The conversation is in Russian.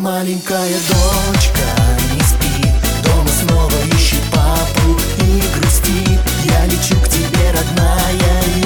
Маленькая дочка не спит, дома снова ищет папу и грустит. Я лечу к тебе, родная,